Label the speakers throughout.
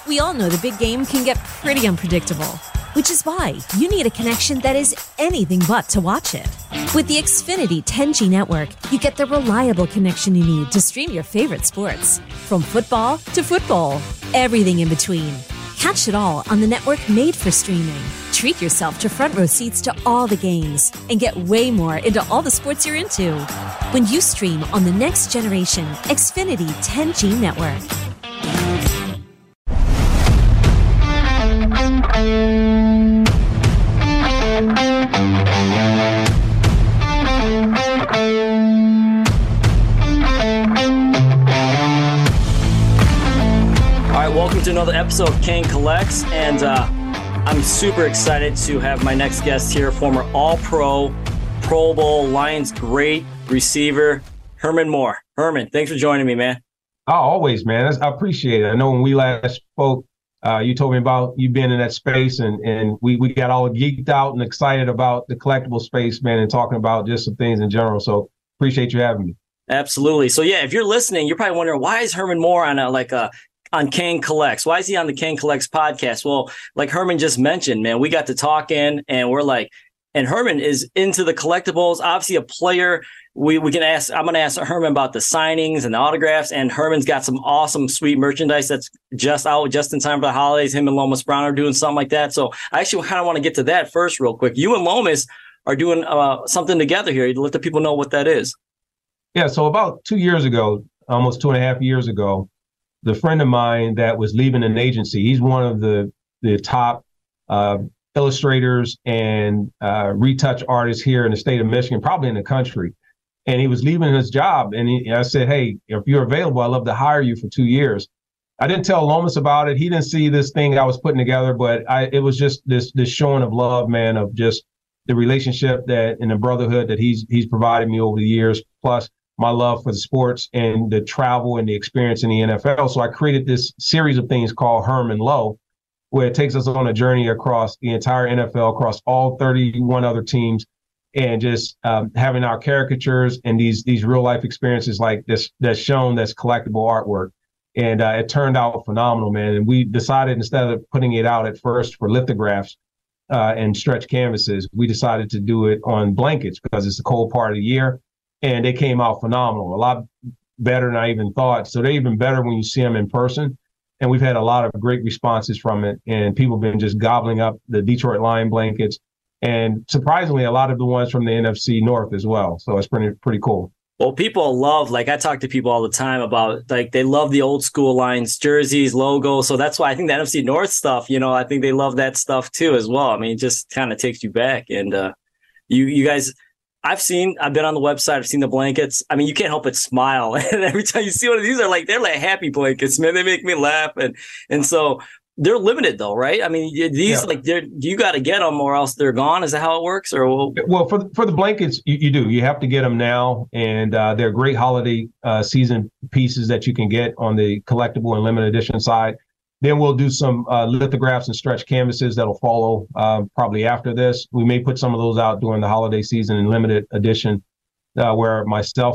Speaker 1: We all know the big game can get pretty unpredictable, which is why you need a connection that is anything but to watch it. With the Xfinity 10G network, you get the reliable connection you need to stream your favorite sports. From football to football, everything in between. Catch it all on the network made for streaming. Treat yourself to front row seats to all the games and get way more into all the sports you're into when you stream on the next generation Xfinity 10G network.
Speaker 2: Welcome to another episode of Kane Collects, and I'm super excited to have my next guest here, former All-Pro, Pro Bowl, Lions great receiver, Herman Moore. Herman, thanks for joining me, man.
Speaker 3: Oh, always, man. I appreciate it. I know when we last spoke, you told me about you being in that space, and we got all geeked out and excited about the collectible space, man, and talking about just some things in general. So appreciate you having me.
Speaker 2: Absolutely. So yeah, if you're listening, you're probably wondering, why is Herman Moore on Kane Collects? Why is he on the Kane Collects podcast? Well, like Herman just mentioned, man, we got to talking and we're like, and Herman is into the collectibles, obviously a player. I'm going to ask Herman about the signings and the autographs, and Herman's got some awesome, sweet merchandise that's just out just in time for the holidays. Him and Lomas Brown are doing something like that. So I actually kind of want to get to that first real quick. You and Lomas are doing something together here to let the people know what that is.
Speaker 3: Yeah. So about 2 years ago, almost 2.5 years ago, the friend of mine that was leaving an agency, he's one of the top illustrators and retouch artists here in the state of Michigan, probably in the country. And he was leaving his job. And I said, hey, if you're available, I'd love to hire you for 2 years. I didn't tell Lomas about it. He didn't see this thing I was putting together, but it was just this showing of love, man, of just the relationship that and the brotherhood that he's provided me over the years, plus my love for the sports and the travel and the experience in the NFL. So I created this series of things called Herman Low, where it takes us on a journey across the entire NFL, across all 31 other teams, and just having our caricatures and these real life experiences like this that's shown that's collectible artwork. And it turned out phenomenal, man. And we decided, instead of putting it out at first for lithographs and stretch canvases, we decided to do it on blankets because it's the cold part of the year. And they came out phenomenal, a lot better than I even thought. So they're even better when you see them in person. And we've had a lot of great responses from it. And people have been just gobbling up the Detroit Lion blankets. And surprisingly, a lot of the ones from the NFC North as well. So it's pretty cool.
Speaker 2: Well, people love, like I talk to people all the time about, like, they love the old school Lions jerseys, logo. So that's why I think the NFC North stuff, I think they love that stuff too as well. I mean, it just kind of takes you back. And you guys... I've been on the website, I've seen the blankets. I mean, you can't help but smile. And every time you see one of these, they're like happy blankets, man. They make me laugh. And so they're limited though, right? I mean, these, you got to get them or else they're gone. Is that how it works? Or
Speaker 3: well, for the blankets, you do. You have to get them now. And they're great holiday season pieces that you can get on the collectible and limited edition side. Then we'll do some lithographs and stretch canvases that'll follow probably after this. We may put some of those out during the holiday season in limited edition, where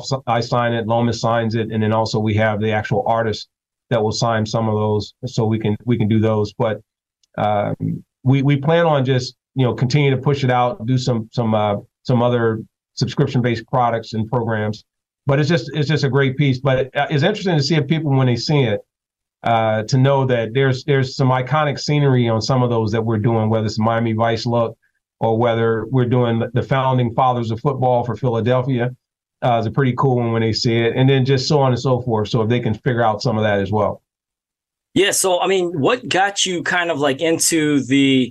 Speaker 3: I sign it, Lomas signs it, and then also we have the actual artist that will sign some of those, so we can do those. But we plan on just continue to push it out, do some other subscription-based products and programs. But it's just a great piece. But it's interesting to see if people, when they see it, to know that there's some iconic scenery on some of those that we're doing, whether it's Miami Vice look or whether we're doing the founding fathers of football for Philadelphia. It's a pretty cool one when they see it, and then just so on and so forth. So if they can figure out some of that as well.
Speaker 2: Yeah. So, I mean, what got you kind of like into the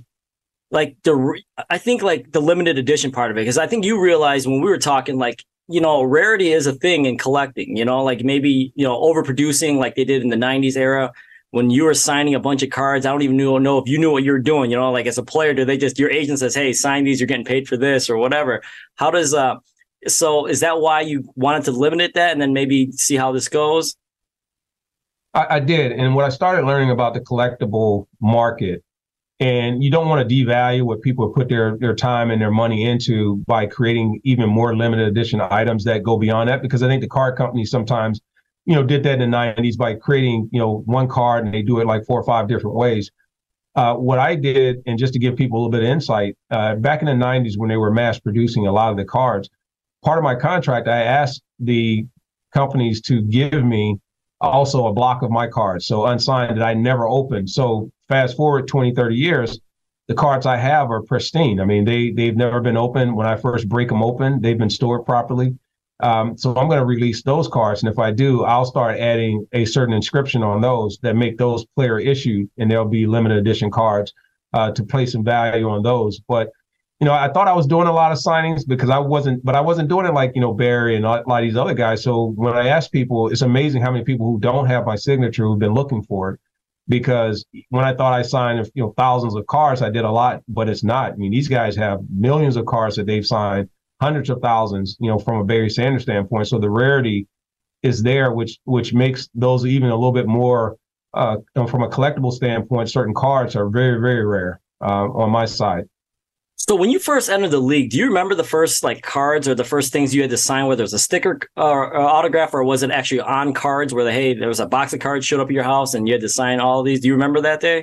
Speaker 2: limited edition part of it? Because I think you realized when we were talking, rarity is a thing in collecting, maybe, overproducing like they did in the 90s era when you were signing a bunch of cards. I don't even know if you knew what you were doing, as a player, do they just, your agent says, hey, sign these, you're getting paid for this or whatever. How does, so is that why you wanted to limit that and then maybe see how this goes?
Speaker 3: I did. And when I started learning about the collectible market, and you don't want to devalue what people put their time and their money into by creating even more limited edition items that go beyond that, because I think the card companies sometimes did that in the 90s by creating, one card, and they do it like 4 or 5 different ways. What I did, and just to give people a little bit of insight, back in the 90s when they were mass producing a lot of the cards, part of my contract, I asked the companies to give me also a block of my cards, so unsigned, that I never opened. So fast forward 20, 30 years, the cards I have are pristine. I mean, they've never been opened. When I first break them open, they've been stored properly. So I'm going to release those cards. And if I do, I'll start adding a certain inscription on those that make those player issued, and there'll be limited edition cards to place some value on those. But, I thought I was doing a lot of signings because I wasn't doing it like, Barry and a lot of these other guys. So when I ask people, it's amazing how many people who don't have my signature who've been looking for it. Because when I thought I signed, thousands of cards, I did a lot, but it's not. I mean, these guys have millions of cards that they've signed, hundreds of thousands, from a Barry Sanders standpoint. So the rarity is there, which makes those even a little bit more, from a collectible standpoint, certain cards are very, very rare on my side.
Speaker 2: So when you first entered the league, do you remember the first cards or the first things you had to sign, whether it was a sticker or autograph, or was it actually on cards where there was a box of cards showed up at your house and you had to sign all of these? Do you remember that day?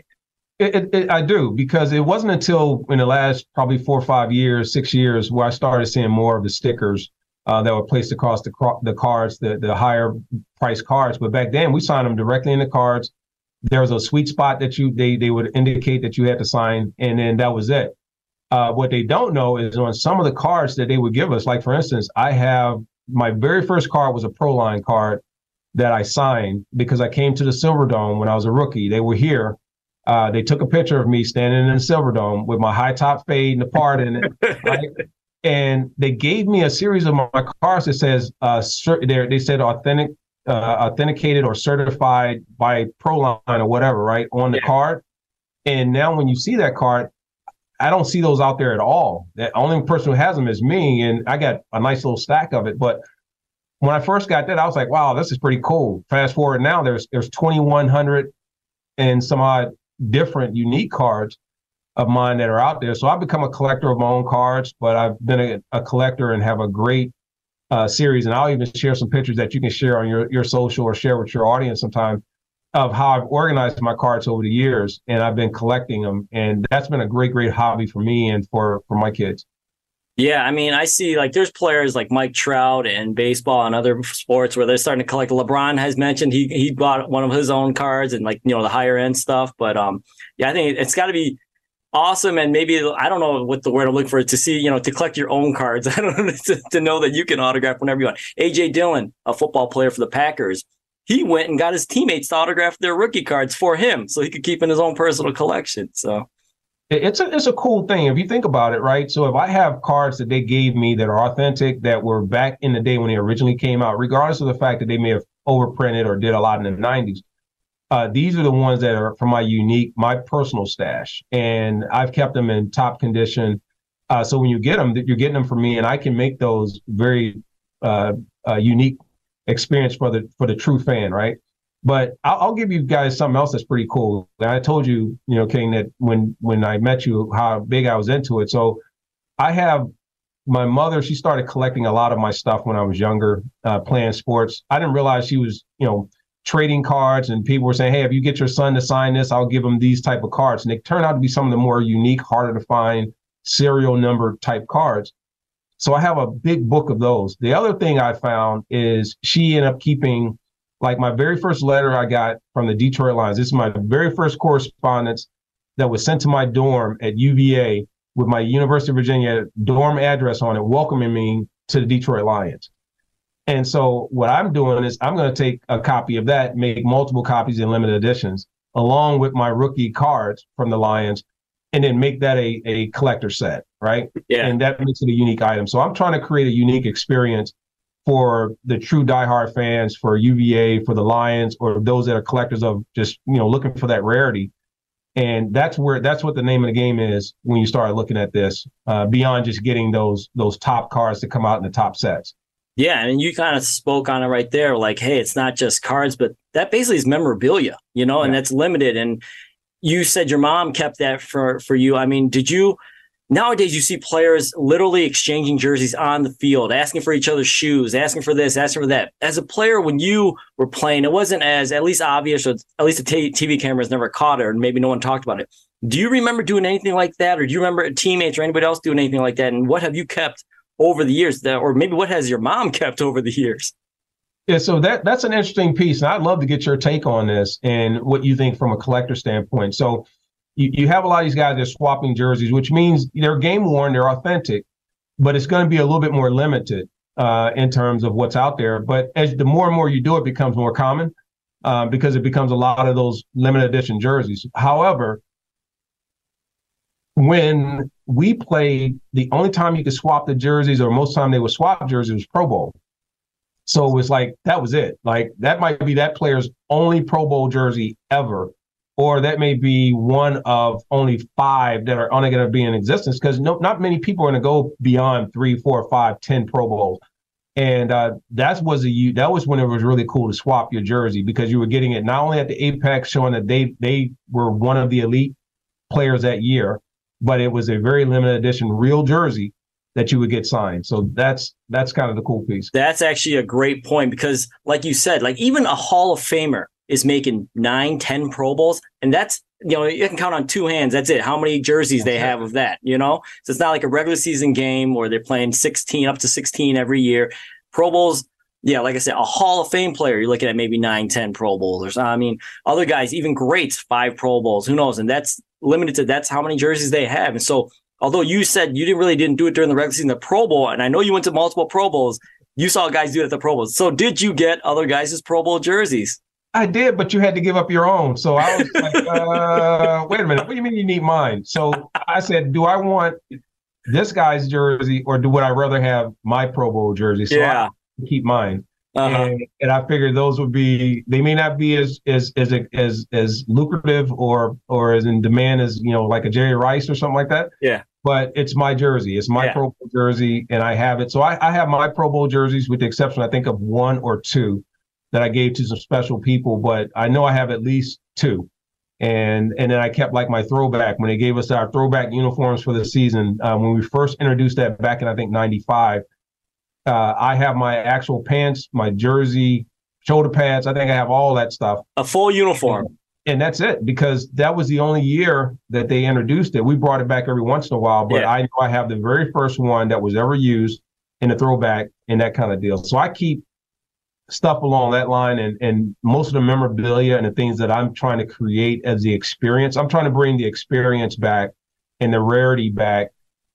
Speaker 3: I do, because it wasn't until in the last probably 4 or 5 years, 6 years, where I started seeing more of the stickers that were placed across the cards, the higher price cards. But back then we signed them directly in the cards. There was a sweet spot that they would indicate that you had to sign, and then that was it. What they don't know is on some of the cards that they would give us, like, for instance, I have my very first card was a Proline card that I signed because I came to the Silverdome when I was a rookie. They were here. They took a picture of me standing in the Silverdome with my high top fade and the part in it. Right? And they gave me a series of my cards that says, they said authenticated or certified by Proline or whatever, right, on the card. And now when you see that card, I don't see those out there at all. The only person who has them is me, and I got a nice little stack of it. But when I first got that, I was like, wow, this is pretty cool. Fast forward now, there's 2,100 and some odd different unique cards of mine that are out there. So I've become a collector of my own cards, but I've been a collector and have a great series. And I'll even share some pictures that you can share on your social or share with your audience sometime, of how I've organized my cards over the years, and I've been collecting them. And that's been a great, great hobby for me and for my kids.
Speaker 2: Yeah, I mean, I see there's players like Mike Trout in baseball and other sports where they're starting to collect. LeBron has mentioned he bought one of his own cards and the higher end stuff. But I think it's got to be awesome. And maybe, I don't know what the word I'm looking for, to see, to collect your own cards. I don't know, to know that you can autograph whenever you want. A.J. Dillon, a football player for the Packers, he went and got his teammates to autograph their rookie cards for him so he could keep in his own personal collection. So
Speaker 3: it's a cool thing if you think about it, right? So if I have cards that they gave me that are authentic, that were back in the day when they originally came out, regardless of the fact that they may have overprinted or did a lot in the 90s, these are the ones that are from my personal stash. And I've kept them in top condition. So when you get them, you're getting them from me, and I can make those very unique experience for the true fan, right? But I'll give you guys something else that's pretty cool. I told you, King, that when I met you, how big I was into it. So I have my mother, she started collecting a lot of my stuff when I was younger, playing sports. I didn't realize she was, trading cards, and people were saying, hey, if you get your son to sign this, I'll give him these type of cards. And they turned out to be some of the more unique, harder to find serial number type cards. So I have a big book of those. The other thing I found is she ended up keeping, like, my very first letter I got from the Detroit Lions. This is my very first correspondence that was sent to my dorm at UVA with my University of Virginia dorm address on it, welcoming me to the Detroit Lions. And so what I'm doing is I'm going to take a copy of that, make multiple copies in limited editions, along with my rookie cards from the Lions, and then make that a collector set, right? Yeah. And that makes it a unique item. So I'm trying to create a unique experience for the true diehard fans, for UVA, for the Lions, or those that are collectors of just, looking for that rarity. And that's what the name of the game is when you start looking at this, beyond just getting those top cards that come out in the top sets.
Speaker 2: Yeah, and you kind of spoke on it right there, like, hey, it's not just cards, but that basically is memorabilia, and that's limited. And you said your mom kept that for you. I mean, did you Nowadays, you see players literally exchanging jerseys on the field, asking for each other's shoes, asking for this, asking for that. As a player, when you were playing, it wasn't as at least obvious, or at least the TV cameras never caught it, or maybe no one talked about it. Do you remember doing anything like that, or do you remember teammates or anybody else doing anything like that? And what have you kept over the years, or maybe what has your mom kept over the years?
Speaker 3: Yeah, so that's an interesting piece, and I'd love to get your take on this and what you think from a collector standpoint. So you have a lot of these guys that are swapping jerseys, which means they're game worn, they're authentic, but it's going to be a little bit more limited in terms of what's out there. But as the more and more you do, it becomes more common because it becomes a lot of those limited edition jerseys. However, when we played, the only time you could swap the jerseys, or most time they would swap jerseys, was Pro Bowl. So it was like, that was it. Like, that might be that player's only Pro Bowl jersey ever. Or that may be one of only 5 that are only going to be in existence, because not many people are going to go beyond 3, 4, 5, 10 Pro Bowls. And that was when it was really cool to swap your jersey, because you were getting it not only at the Apex, showing that they were one of the elite players that year, but it was a very limited edition real jersey that you would get signed. So that's kind of the cool piece.
Speaker 2: That's actually a great point, because like you said, like even a Hall of Famer is making 9, 10 Pro Bowls. And that's, you can count on 2 hands. That's it. How many jerseys they have of that, So it's not like a regular season game where they're playing up to 16 every year. Pro Bowls, yeah, like I said, a Hall of Fame player, you're looking at maybe 9, 10 Pro Bowls or something. I mean, other guys, even greats, 5 Pro Bowls, who knows? And that's limited to, that's how many jerseys they have. And so, although you said you didn't do it during the regular season, the Pro Bowl, and I know you went to multiple Pro Bowls, you saw guys do it at the Pro Bowls. So did you get other guys' Pro Bowl jerseys?
Speaker 3: I did, but you had to give up your own. So I was like, wait a minute, what do you mean you need mine? So I said, do I want this guy's jersey, or would I rather have my Pro Bowl jersey? So I keep mine. And I figured those they may not be as lucrative or as in demand as, like a Jerry Rice or something like that.
Speaker 2: Yeah.
Speaker 3: But it's my jersey. It's my Pro Bowl jersey, and I have it. So I have my Pro Bowl jerseys, with the exception, I think, of 1 or 2 that I gave to some special people, but I know I have at least 2. And then I kept like my throwback when they gave us our throwback uniforms for the season. When we first introduced that back in, I think, 95, I have my actual pants, my jersey, shoulder pads. I think I have all that stuff.
Speaker 2: A full uniform.
Speaker 3: And that's it, because that was the only year that they introduced it. We brought it back every once in a while, but I know I have the very first one that was ever used in a throwback and that kind of deal. So I keep stuff along that line, and most of the memorabilia and the things that I'm trying to create as the experience. I'm trying to bring the experience back and the rarity back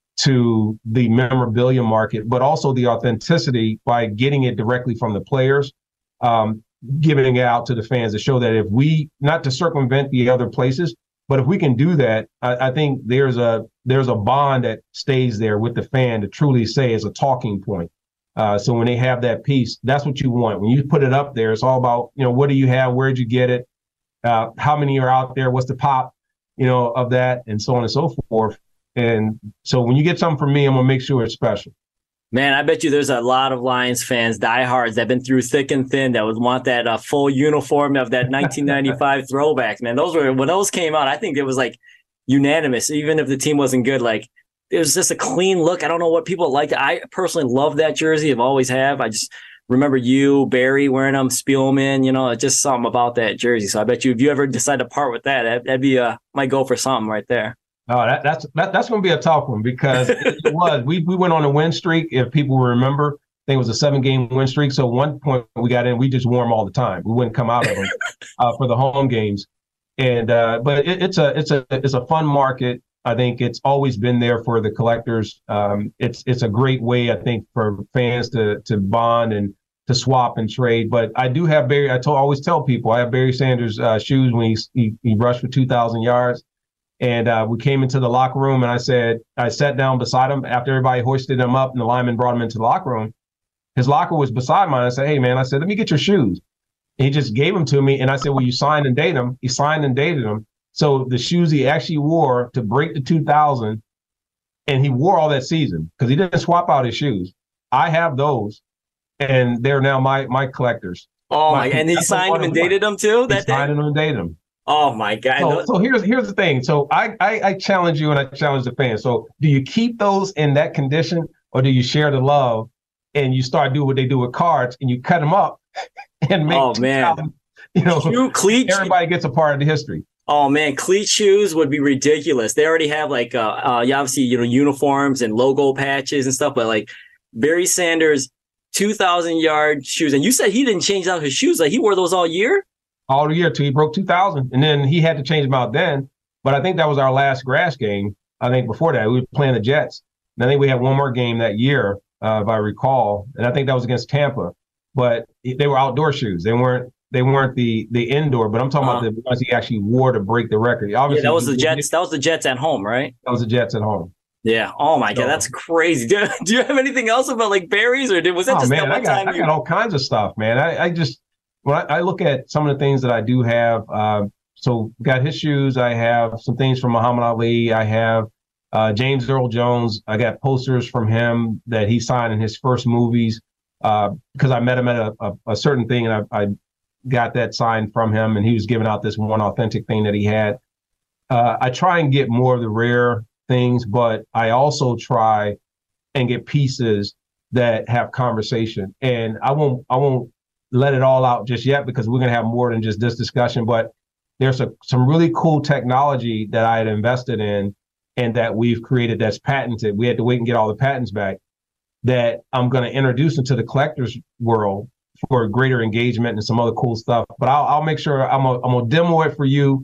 Speaker 3: to the memorabilia market, but also the authenticity by getting it directly from the players, giving it out to the fans to show that if we, not to circumvent the other places, but if we can do that, I think there's a bond that stays there with the fan to truly say is a talking point. So when they have that piece, that's what you want. When you put it up there, it's all about, what do you have? Where'd you get it? How many are out there? What's the pop, of that, and so on and so forth. And so when you get something from me, I'm going to make sure it's special.
Speaker 2: Man, I bet you there's a lot of Lions fans, diehards, that have been through thick and thin, that would want that full uniform of that 1995 throwbacks, man. When those came out, I think it was like unanimous, even if the team wasn't good. Like, it was just a clean look. I don't know what people liked. I personally love that jersey. I've always have. I just remember you, Barry, wearing them, Spielman, just something about that jersey. So I bet you, if you ever decide to part with that, that'd be might go for something right there.
Speaker 3: Oh, that's going to be a tough one, because it was. We went on a win streak, if people remember. I think it was a 7-game win streak. So one point we got in, we just wore them all the time. We wouldn't come out of them for the home games. And but it's a fun market. I think it's always been there for the collectors. It's a great way, I think, for fans to bond and to swap and trade. But I do have Barry. Always tell people I have Barry Sanders shoes when he rushed for 2,000 yards. And we came into the locker room, and I sat down beside him after everybody hoisted him up and the lineman brought him into the locker room. His locker was beside mine. I said, "Hey, man," I said, "let me get your shoes." And he just gave them to me. And I said, "Well, you signed and dated them." He signed and dated them. So the shoes he actually wore to break the 2,000, and he wore all that season because he didn't swap out his shoes. I have those, and they're now my collectors.
Speaker 2: Oh, and he signed them and dated them too?
Speaker 3: He signed them and dated them.
Speaker 2: Oh my God.
Speaker 3: So here's the thing. So I challenge you and I challenge the fans. So do you keep those in that condition, or do you share the love and you start doing what they do with cards and you cut them up and make everybody gets a part of the history.
Speaker 2: Oh man, cleat shoes would be ridiculous. They already have like obviously uniforms and logo patches and stuff, but like Barry Sanders 2,000-yard shoes. And you said he didn't change out his shoes. Like he wore those all year?
Speaker 3: All year till he broke 2,000. And then he had to change them out then. But I think that was our last grass game. I think before that, we were playing the Jets. And I think we had one more game that year, if I recall. And I think that was against Tampa. But they were outdoor shoes. They weren't the indoor, but I'm talking about the ones he actually wore to break the record. Obviously,
Speaker 2: that was the Jets. That was the Jets at home, right?
Speaker 3: That was the Jets at home.
Speaker 2: Yeah. Oh my God, that's crazy. Do you have anything else about like Barry's, or was that just that one time?
Speaker 3: I got all kinds of stuff, man. I just when I look at some of the things that I do have, so got his shoes. I have some things from Muhammad Ali. I have James Earl Jones. I got posters from him that he signed in his first movies because I met him at a certain thing, and I got that signed from him, and he was giving out this one authentic thing that he had. I try and get more of the rare things, but I also try and get pieces that have conversation. And I won't let it all out just yet because we're going to have more than just this discussion, but there's some really cool technology that I had invested in and that we've created that's patented. We had to wait and get all the patents back that I'm going to introduce into the collector's world for greater engagement and some other cool stuff. But I'll make sure I'm gonna demo it for you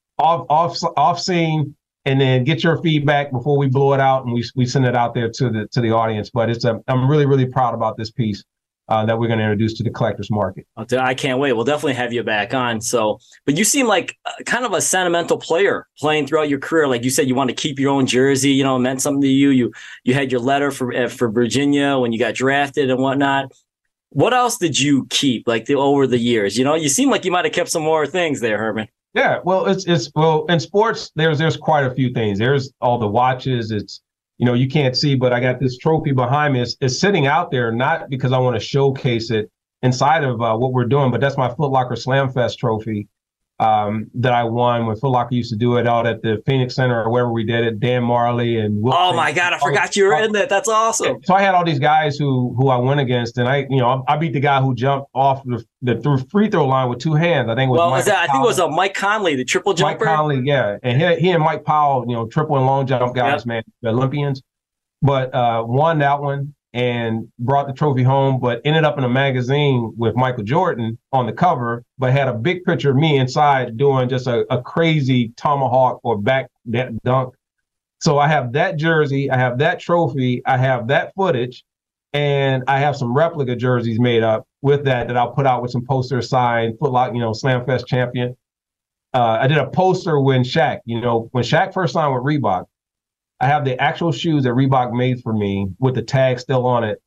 Speaker 3: off scene, and then get your feedback before we blow it out and we send it out there to the audience. But I'm really, really proud about this piece that we're going to introduce to the collector's market.
Speaker 2: I can't wait. We'll definitely have you back on. So, but you seem like kind of a sentimental player playing throughout your career. Like you said, you want to keep your own jersey, it meant something to you. You had your letter for Virginia when you got drafted and whatnot. What else did you keep over the years? You seem like you might have kept some more things there, Herman.
Speaker 3: Yeah, well, it's in sports, there's quite a few things. There's all the watches. It's, you can't see, but I got this trophy behind me. It's sitting out there, not because I want to showcase it inside of what we're doing, but that's my Foot Locker Slam Fest trophy that I won when Foot Locker used to do it out at the Phoenix Center or wherever we did it. Dan Marley and Will.
Speaker 2: Oh my God, I forgot you were in that. That's awesome.
Speaker 3: So I had all these guys who I went against, and I beat the guy who jumped off the free throw line with two hands. I think it was
Speaker 2: I think it was Mike Conley, the triple jumper.
Speaker 3: Mike Conley, yeah, and he and Mike Powell, triple and long jump guys, man, the Olympians. But won that one and brought the trophy home, but ended up in a magazine with Michael Jordan on the cover, but had a big picture of me inside doing just a crazy tomahawk or back dunk. So I have that jersey, I have that trophy, I have that footage, and I have some replica jerseys made up with that I'll put out with some posters signed, Foot Locker, Slam Fest champion. I did a poster when Shaq first signed with Reebok. I have the actual shoes that Reebok made for me with the tag still on it.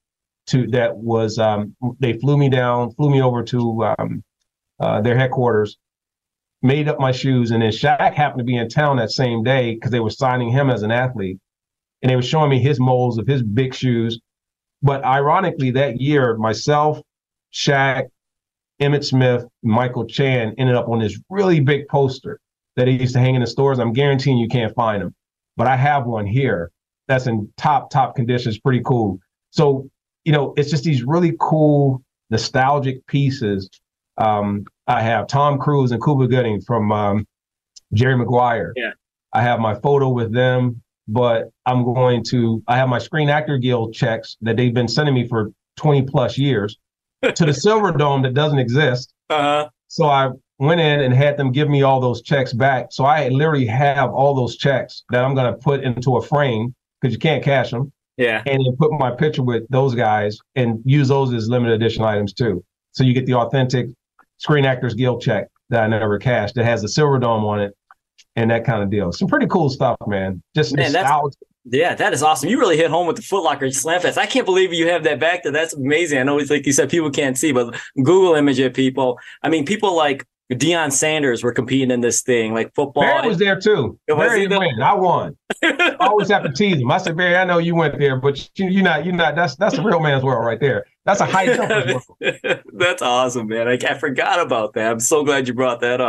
Speaker 3: They flew me over to their headquarters, made up my shoes, and then Shaq happened to be in town that same day because they were signing him as an athlete, and they were showing me his molds of his big shoes. But ironically, that year, myself, Shaq, Emmitt Smith, Michael Chan ended up on this really big poster that he used to hang in the stores. I'm guaranteeing you can't find them. But I have one here that's in top conditions, pretty cool. So, it's just these really cool, nostalgic pieces. I have Tom Cruise and Cuba Gooding from Jerry Maguire. Yeah. I have my photo with them, but I have my Screen Actor Guild checks that they've been sending me for 20 plus years to the Silver Dome that doesn't exist. Uh-huh. So I went in and had them give me all those checks back. So I literally have all those checks that I'm going to put into a frame because you can't cash them. Yeah. And then put my picture with those guys and use those as limited edition items too. So you get the authentic Screen Actors Guild check that I never cashed that has the Silver Dome on it and that kind of deal. Some pretty cool stuff, man. Just nostalgia.
Speaker 2: Yeah, that is awesome. You really hit home with the Foot Locker Slam Fest. I can't believe you have that back there. That's amazing. I know it's like you said, people can't see, but Google image it, people. I mean, people like Deion Sanders were competing in this thing, like football.
Speaker 3: Barry was there too. Barry went. I won. I always have to tease him. I said, Barry, I know you went there, but you're not. That's a real man's world right there. That's a high jumper's world.
Speaker 2: That's awesome, man. I forgot about that. I'm so glad you brought that up.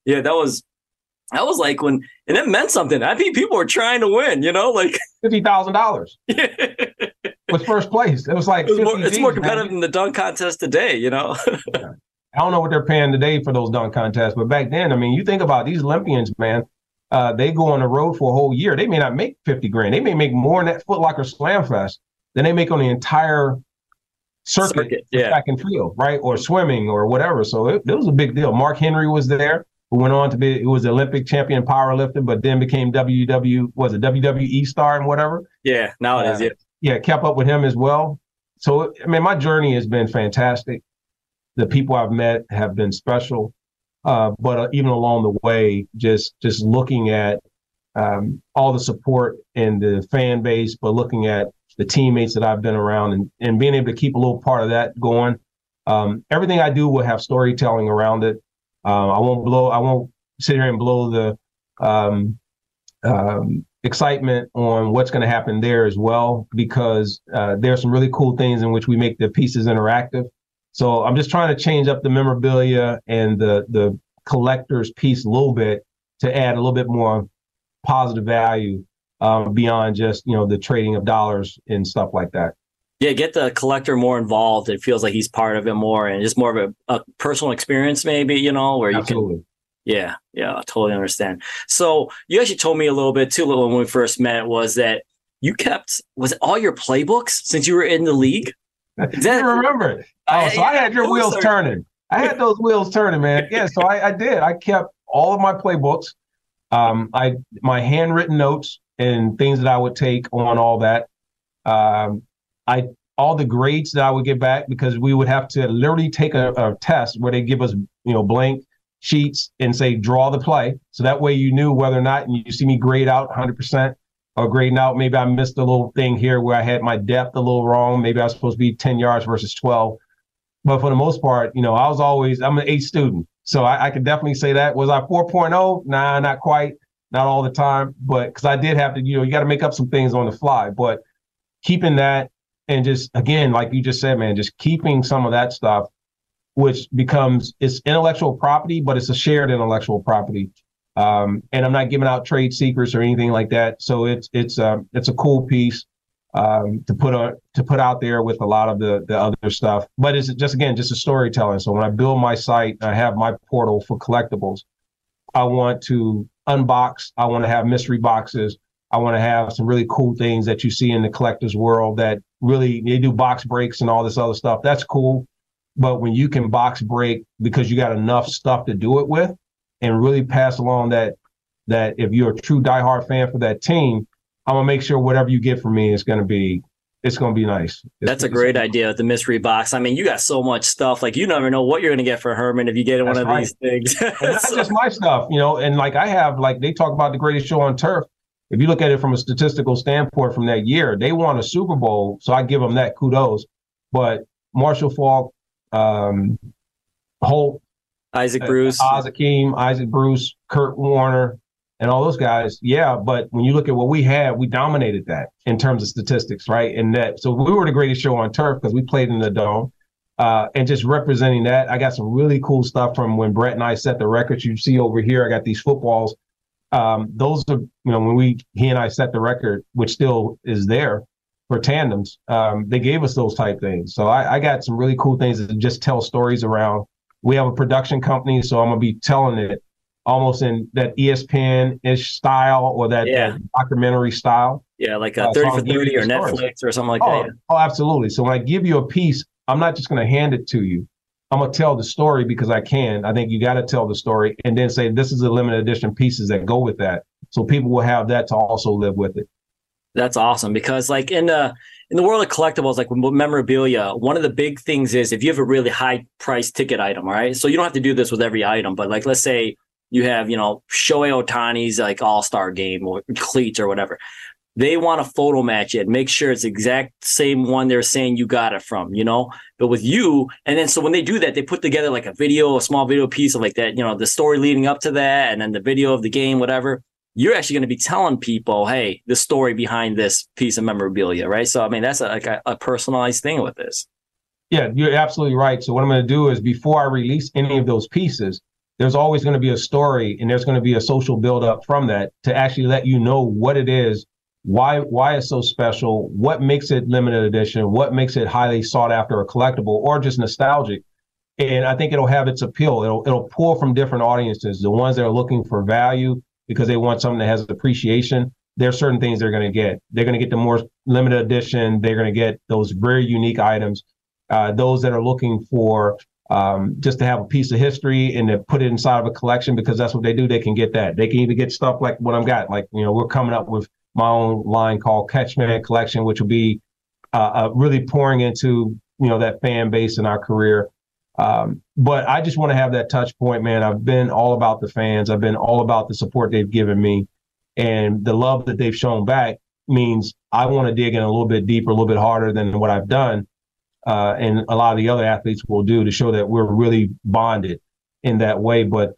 Speaker 2: Yeah, that was like when, and it meant something. I think people were trying to win, like
Speaker 3: $50,000 was first place. It was like
Speaker 2: it's more competitive than the dunk contest today,
Speaker 3: Yeah. I don't know what they're paying today for those dunk contests, but back then, I mean, you think about these Olympians, man. They go on the road for a whole year. They may not make 50 grand. They may make more in that Foot Locker Slam Fest than they make on the entire circuit track and field, right? Or swimming or whatever. So it was a big deal. Mark Henry was there, who went on to be, it was Olympic champion powerlifting, but then became WWE star and whatever.
Speaker 2: Yeah, now it is.
Speaker 3: Yeah, kept up with him as well. So, I mean, my journey has been fantastic. The people I've met have been special. But even along the way, just looking at all the support and the fan base, but looking at the teammates that I've been around and being able to keep a little part of that going. Everything I do will have storytelling around it. I won't sit here and blow the excitement on what's going to happen there as well, because there's some really cool things in which we make the pieces interactive. So I'm just trying to change up the memorabilia and the collector's piece a little bit to add a little bit more positive value beyond just, the trading of dollars and stuff like that.
Speaker 2: Yeah, get the collector more involved. It feels like he's part of it more, and just more of a personal experience, maybe, where you
Speaker 3: Absolutely.
Speaker 2: can. Yeah, I totally understand. So you actually told me a little bit too, when we first met, was that you kept, was it all your playbooks since you were in the league?
Speaker 3: I remember it. I had your wheels turning. I had those wheels turning, man. Yeah, so I did. I kept all of my playbooks, my handwritten notes and things that I would take on all that. All the grades that I would get back, because we would have to literally take a test where they give us, blank sheets and say, draw the play. So that way you knew whether or not, and you see me grade out 100%. Or grading out, maybe I missed a little thing here where I had my depth a little wrong. Maybe I was supposed to be 10 yards versus 12. But for the most part, I'm an A student. So I could definitely say that. Was I 4.0? Nah, not quite. Not all the time. But because I did have to, you got to make up some things on the fly. But keeping that, and just, again, like you just said, man, just keeping some of that stuff, which becomes, it's intellectual property, but it's a shared intellectual property. And I'm not giving out trade secrets or anything like that. So it's a cool piece to put out there with a lot of the other stuff. But it's just a storytelling. So when I build my site, I have my portal for collectibles. I want to unbox. I want to have mystery boxes. I want to have some really cool things that you see in the collector's world that really, they do box breaks and all this other stuff. That's cool. But when you can box break because you got enough stuff to do it with, and really pass along that if you're a true diehard fan for that team, I'm gonna make sure whatever you get from me is gonna be nice.
Speaker 2: That's a great idea, the mystery box. I mean, you got so much stuff. Like, you never know what you're gonna get for Herman if you get one of these things.
Speaker 3: And not just my stuff, and like I have, like they talk about the greatest show on turf. If you look at it from a statistical standpoint from that year, they won a Super Bowl, so I give them that kudos. But Marshall Faulk, Holt,
Speaker 2: Isaac Bruce,
Speaker 3: Isaac Bruce, Kurt Warner, and all those guys. Yeah, but when you look at what we had, we dominated that in terms of statistics, right? And so we were the greatest show on turf because we played in the Dome. And just representing that, I got some really cool stuff from when Brett and I set the records. You see over here, I got these footballs. Those are, when he and I set the record, which still is there for tandems, they gave us those type things. So I got some really cool things that just tell stories around. We have a production company, so I'm going to be telling it almost in that ESPN-ish style or that documentary style.
Speaker 2: Yeah, like a 30 for 30 or Netflix or something like that.
Speaker 3: Oh, absolutely. So when I give you a piece, I'm not just going to hand it to you. I'm going to tell the story because I can. I think you got to tell the story and then say, this is the limited edition pieces that go with that. So people will have that to also live with it.
Speaker 2: That's awesome, because like in the world of collectibles, like memorabilia, one of the big things is if you have a really high price ticket item, right? So you don't have to do this with every item, but like, let's say you have, Shohei Ohtani's like all-star game or cleats or whatever. They want to photo match it, make sure it's the exact same one they're saying you got it from, but with you. And then, so when they do that, they put together like a small video piece of like that, the story leading up to that. And then the video of the game, whatever. You're actually going to be telling people, hey, the story behind this piece of memorabilia, right? So, I mean, that's a personalized thing with this.
Speaker 3: Yeah, you're absolutely right. So what I'm going to do is before I release any of those pieces, there's always going to be a story, and there's going to be a social buildup from that to actually let you know what it is, why it's so special, what makes it limited edition, what makes it highly sought after or collectible or just nostalgic. And I think it'll have its appeal. It'll pull from different audiences, the ones that are looking for value because they want something that has appreciation. There are certain things they're going to get. They're going to get the more limited edition. They're going to get those very unique items. Those that are looking for just to have a piece of history and to put it inside of a collection, because that's what they do. They can get that. They can even get stuff like what I've got. Like, we're coming up with my own line called Catchman Collection, which will be really pouring into, that fan base in our career. But I just want to have that touch point, man. I've been all about the fans. I've been all about the support they've given me, and the love that they've shown back means I want to dig in a little bit deeper, a little bit harder than what I've done. And a lot of the other athletes will do to show that we're really bonded in that way. But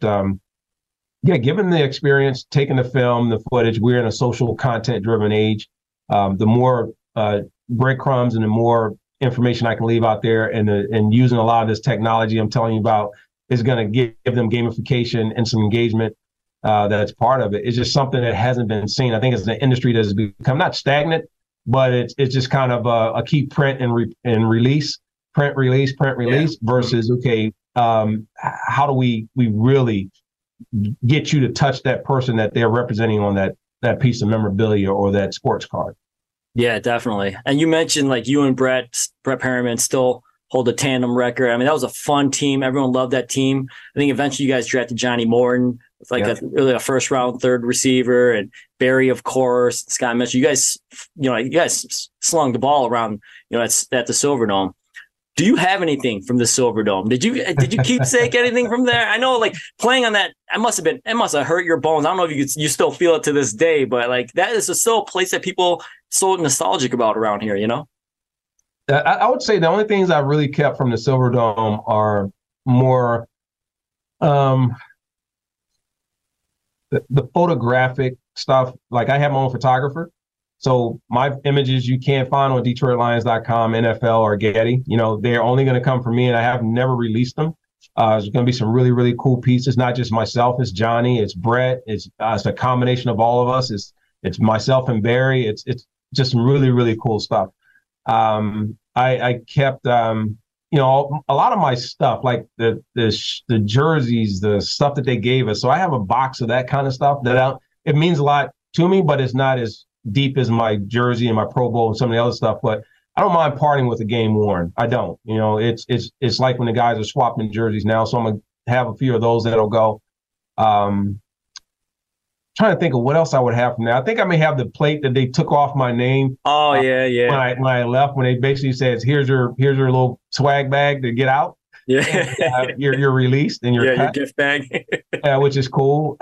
Speaker 3: given the experience, taking the film, the footage, we're in a social content driven age. The more breadcrumbs and the more information I can leave out there, and using a lot of this technology I'm telling you about is going to give them gamification and some engagement that's part of it. It's just something that hasn't been seen. I think it's an industry that has become not stagnant, but it's just kind of a keep print and release, print release versus, okay, how do we really get you to touch that person that they're representing on that piece of memorabilia or that sports card?
Speaker 2: Yeah, definitely. And you mentioned like you and Brett Perriman still hold a tandem record. I mean, that was a fun team. Everyone loved that team. I think eventually you guys drafted Johnny Morton with really a first round third receiver, and Barry, of course, Scott Mitchell. You guys slung the ball around, at the Silverdome. Do you have anything from the Silverdome? Did you keepsake anything from there? I know, like, playing on that, it must have hurt your bones. I don't know if you still feel it to this day, but like that is still a place that people so nostalgic about around here, I
Speaker 3: would say the only things I really kept from the Silverdome are more the photographic stuff. Like, I have my own photographer. So my images you can't find on DetroitLions.com, NFL, or Getty. They're only going to come from me, and I have never released them. There's going to be some really, really cool pieces, not just myself. It's Johnny, it's Brett, it's a combination of all of us. It's myself and Barry. It's just some really, really cool stuff. I kept, a lot of my stuff, like the jerseys, the stuff that they gave us. So I have a box of that kind of stuff it means a lot to me, but it's not as deep as my jersey and my Pro Bowl and some of the other stuff. But I don't mind parting with a game worn. I don't. It's like when the guys are swapping jerseys now. So I'm gonna have a few of those that'll go. Trying to think of what else I would have from there. I think I may have the plate that they took off my name.
Speaker 2: Oh yeah.
Speaker 3: When I left, when they basically says, "Here's your little swag bag to get out."
Speaker 2: Yeah.
Speaker 3: And, you're released and you're
Speaker 2: your gift bag.
Speaker 3: Which is cool.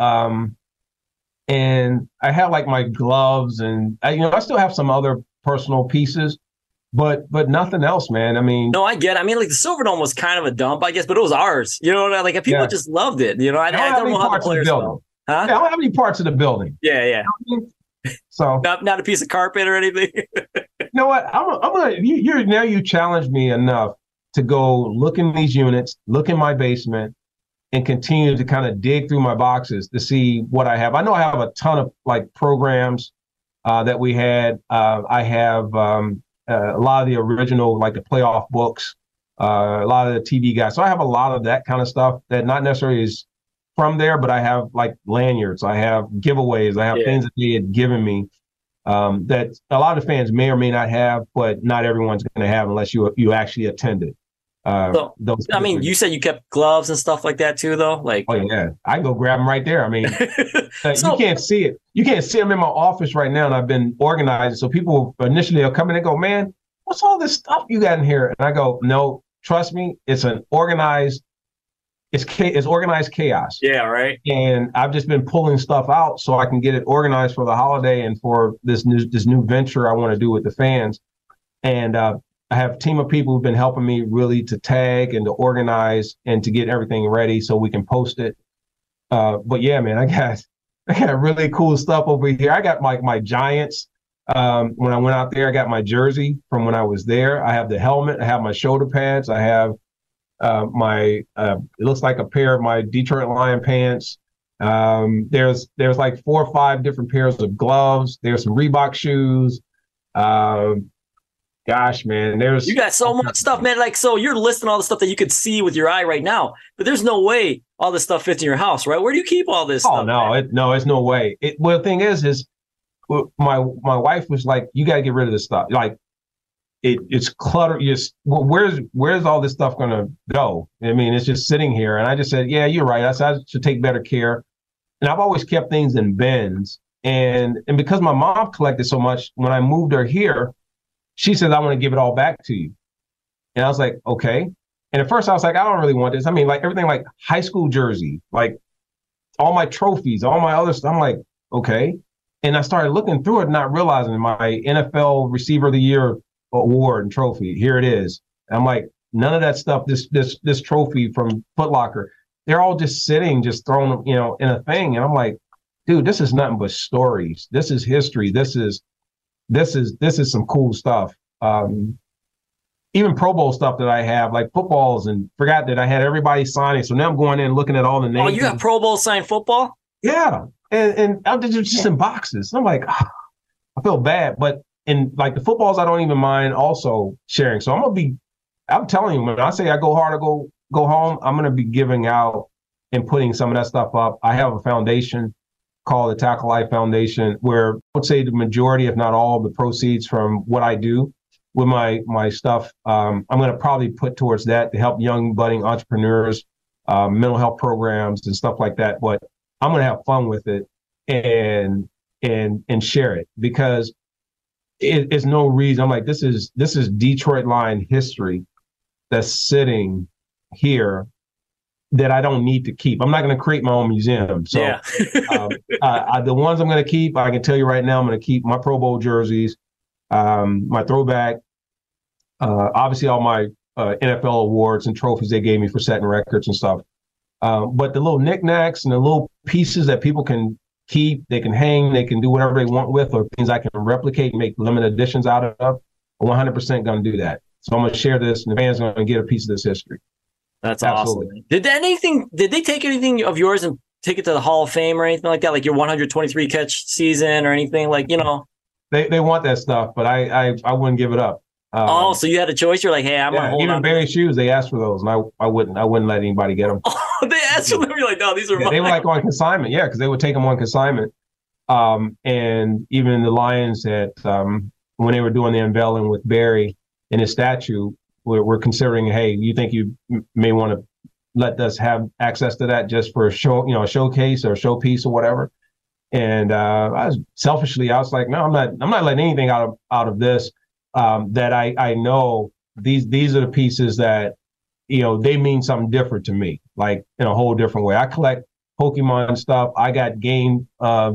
Speaker 3: And I have like my gloves, and I still have some other personal pieces, but nothing else, man. I mean,
Speaker 2: no, I get it. I mean, like, the Silverdome was kind of a dump, I guess, but it was ours. Like, people just loved it. I don't know how the players felt. Huh?
Speaker 3: Yeah, I don't have any parts of the building.
Speaker 2: Yeah.
Speaker 3: So
Speaker 2: not a piece of carpet or anything.
Speaker 3: You know what? I'm gonna. You challenged me enough to go look in these units, look in my basement, and continue to kind of dig through my boxes to see what I have. I know I have a ton of like programs that we had. I have a lot of the original, like the playoff books, a lot of the TV guys. So I have a lot of that kind of stuff that not necessarily is from there, but I have like lanyards, I have giveaways, I have things that they had given me that a lot of fans may or may not have, but not everyone's going to have unless you actually attended.
Speaker 2: You said you kept gloves and stuff like that too, though. Like,
Speaker 3: oh yeah, I can go grab them right there. I mean, you can't see it. You can't see them in my office right now, and I've been organizing. So people initially will come in and go, "Man, what's all this stuff you got in here?" And I go, "No, trust me, it's an organized. It's organized chaos."
Speaker 2: Yeah, right.
Speaker 3: And I've just been pulling stuff out so I can get it organized for the holiday and for this new venture I want to do with the fans. And I have a team of people who've been helping me really to tag and to organize and to get everything ready so we can post it. But yeah, man, I got really cool stuff over here. I got my Giants. When I went out there, I got my jersey from when I was there. I have the helmet. I have my shoulder pads. I have it looks like a pair of my Detroit Lion pants. There's like 4 or 5 different pairs of gloves. There's some Reebok shoes. Gosh, man,
Speaker 2: you got so much stuff, man. Like, so you're listing all the stuff that you could see with your eye right now, but there's no way all this stuff fits in your house, right? Where do you keep all this stuff?
Speaker 3: No, it's no way. Well, the thing is my wife was like, you got to get rid of this stuff. Like, it's clutter. Where's all this stuff going to go? I mean, it's just sitting here. And I just said, yeah, you're right. I said I should take better care. And I've always kept things in bins. And because my mom collected so much, when I moved her here, she said, I want to give it all back to you. And I was like, okay. And at first I was like, I don't really want this. I mean, like everything, like high school jersey, like all my trophies, all my other stuff. I'm like, okay. And I started looking through it, not realizing my NFL Receiver of the Year award and trophy. Here it is. And I'm like, none of that stuff, this trophy from Foot Locker, they're all just sitting, just thrown, in a thing. And I'm like, dude, this is nothing but stories. This is history. This is some cool stuff. Even Pro Bowl stuff that I have, like footballs, and forgot that I had everybody signing. So now I'm going in looking at all the names.
Speaker 2: Oh, you got Pro Bowl signed football?
Speaker 3: Yeah. And I'm just in boxes. I'm like, I feel bad. But in like the footballs, I don't even mind also sharing. So I'm telling you, when I say I go hard or go home, I'm going to be giving out and putting some of that stuff up. I have a foundation called the Tackle Life Foundation, where I would say the majority, if not all, of the proceeds from what I do with my stuff, I'm going to probably put towards that to help young budding entrepreneurs, mental health programs and stuff like that. But I'm going to have fun with it and share it, because it's no reason. I'm like, this is Detroit Lion history that's sitting here that I don't need to keep. I'm not going to create my own museum. So
Speaker 2: yeah.
Speaker 3: The ones I'm going to keep, I can tell you right now, I'm going to keep my Pro Bowl jerseys, my throwback, obviously all my NFL awards and trophies they gave me for setting records and stuff. But the little knickknacks and the little pieces that people can keep, they can hang, they can do whatever they want with, or things I can replicate and make limited editions out of, I'm 100% going to do that. So I'm going to share this, and the fans are going to get a piece of this history.
Speaker 2: That's Absolutely. Awesome. Did they take anything of yours and take it to the Hall of Fame or anything like that? Like your 123 catch season or anything, like, They want that stuff, but I wouldn't give it up. So you had a choice. You're like, hey, I'm gonna hold on.
Speaker 3: Even Barry shoes, they asked for those, and I wouldn't let anybody get them.
Speaker 2: Oh, they asked for them. You're like, no, these are mine.
Speaker 3: They were like on consignment, because they would take them on consignment. And even the Lions that when they were doing the unveiling with Barry and his statue, we're considering, hey, you think you may want to let us have access to that just for a show, a showcase or a showpiece or whatever. And I was like, no, I'm not letting anything out of this. That I know these are the pieces that, they mean something different to me, like in a whole different way. I collect Pokemon stuff. I got game,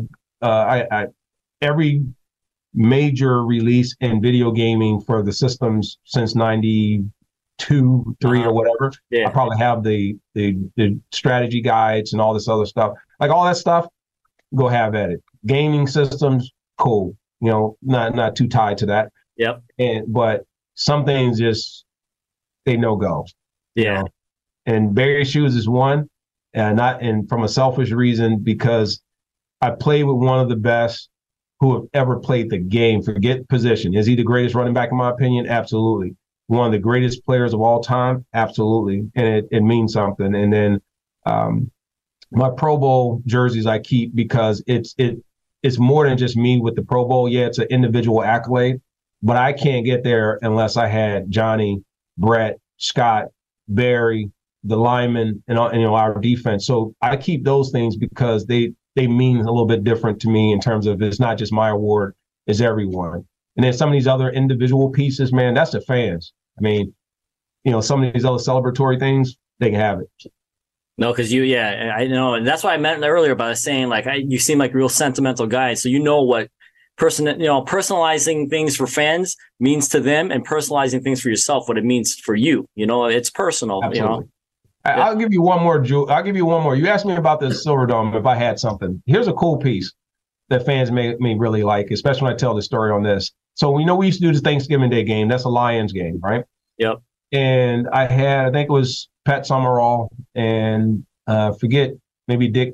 Speaker 3: every major release in video gaming for the systems since 92, 3 or whatever. Yeah. I probably have the strategy guides and all this other stuff. Like all that stuff, go have at it. Gaming systems, cool. Not too tied to that.
Speaker 2: Yep.
Speaker 3: But some things just they no go.
Speaker 2: Yeah.
Speaker 3: And Barry shoes is one, and from a selfish reason, because I played with one of the best who have ever played the game. Forget position. Is he the greatest running back in my opinion? Absolutely. One of the greatest players of all time? Absolutely. And it means something. And then my Pro Bowl jerseys I keep because it's more than just me with the Pro Bowl. Yeah, it's an individual accolade, but I can't get there unless I had Johnny, Brett, Scott, Barry, the linemen, and our defense. So I keep those things because they mean a little bit different to me in terms of it's not just my award, it's everyone. And then some of these other individual pieces, man, that's the fans. I mean, some of these other celebratory things, they can have it.
Speaker 2: No, because I know. And that's why I meant earlier by saying, like, you seem like a real sentimental guy. So what personalizing things for fans means to them, and personalizing things for yourself, what it means for you. It's personal.
Speaker 3: Absolutely. I'll give you one more, Drew. I'll give you one more. You asked me about the Silver Dome if I had something. Here's a cool piece that fans may really like, especially when I tell the story on this. So we used to do the Thanksgiving Day game. That's a Lions game, right?
Speaker 2: Yep.
Speaker 3: And I think it was Pat Summerall and forget, maybe Dick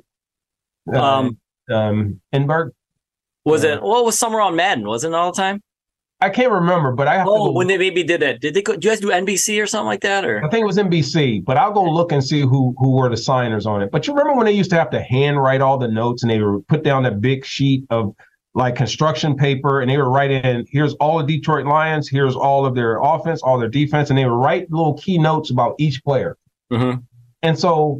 Speaker 3: Enberg.
Speaker 2: Was it? What was Summer on Madden? Wasn't it all the time?
Speaker 3: I can't remember, but I have to go.
Speaker 2: When they maybe did it, did you guys do NBC or something like that? Or
Speaker 3: I think it was NBC, but I'll go look and see who were the signers on it. But you remember when they used to have to handwrite all the notes and they would put down that big sheet of like construction paper and they would write in, here's all the Detroit Lions, here's all of their offense, all their defense, and they would write little key notes about each player.
Speaker 2: Mm-hmm.
Speaker 3: And so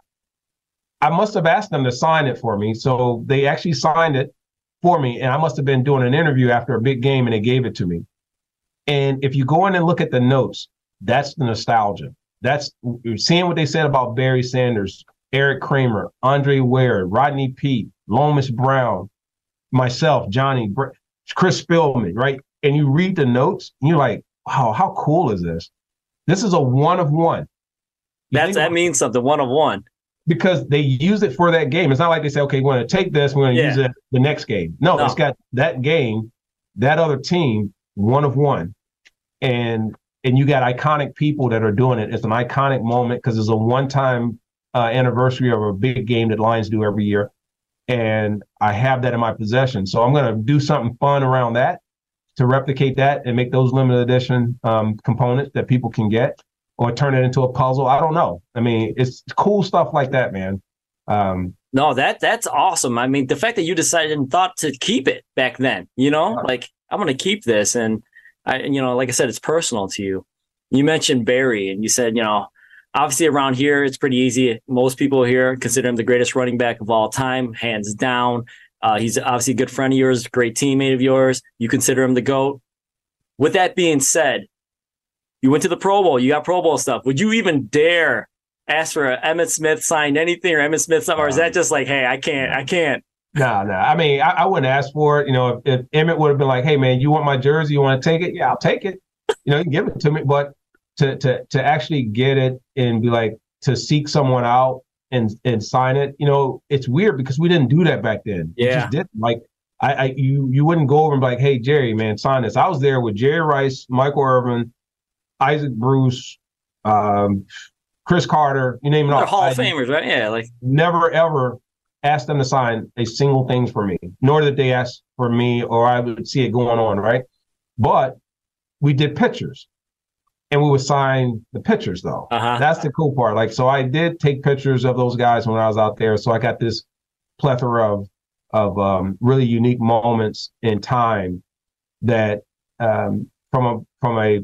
Speaker 3: I must have asked them to sign it for me. So they actually signed it for me, and I must have been doing an interview after a big game, and they gave it to me. And if you go in and look at the notes, that's the nostalgia. That's seeing what they said about Barry Sanders, Eric Kramer, Andre Ware, Rodney Peete, Lomas Brown, myself, Johnny, Chris Spielman, right? And you read the notes, and you're like, wow, how cool is this? This is a one of one.
Speaker 2: That means something, one of one.
Speaker 3: Because they use it for that game. It's not like they say, okay, we're going to take this, we're going to use it the next game. No, it's got that game, that other team, one of one. And you got iconic people that are doing it. It's an iconic moment because it's a one-time anniversary of a big game that Lions do every year. And I have that in my possession. So I'm going to do something fun around that to replicate that and make those limited edition components that people can get, or turn it into a puzzle. I don't know. I mean, it's cool stuff like that, man.
Speaker 2: No, that's awesome. I mean, the fact that you decided and thought to keep it back then, like I'm going to keep this. And like I said, it's personal to you. You mentioned Barry and you said, obviously around here, it's pretty easy. Most people here consider him the greatest running back of all time, hands down. He's obviously a good friend of yours, great teammate of yours. You consider him the GOAT. With that being said, you went to the Pro Bowl. You got Pro Bowl stuff. Would you even dare ask for a Emmitt Smith signed anything or Emmitt Smith something? Or is that just like, hey, I can't?
Speaker 3: No. I mean, I wouldn't ask for it. If Emmitt would have been like, hey, man, you want my jersey? You want to take it? Yeah, I'll take it. You can give it to me. But to actually get it and be like, to seek someone out and sign it, it's weird because we didn't do that back then.
Speaker 2: Yeah.
Speaker 3: We just didn't. Like, you wouldn't go over and be like, hey, Jerry, man, sign this. I was there with Jerry Rice, Michael Irvin, Isaac Bruce, Chris Carter, you name it all.
Speaker 2: They're Hall of Famers, right? Yeah, like
Speaker 3: never ever asked them to sign a single thing for me, nor did they ask for me, or I would see it going on, right? But we did pictures, and we would sign the pictures though. That's the cool part. Like, so I did take pictures of those guys when I was out there. So I got this plethora of really unique moments in time that from a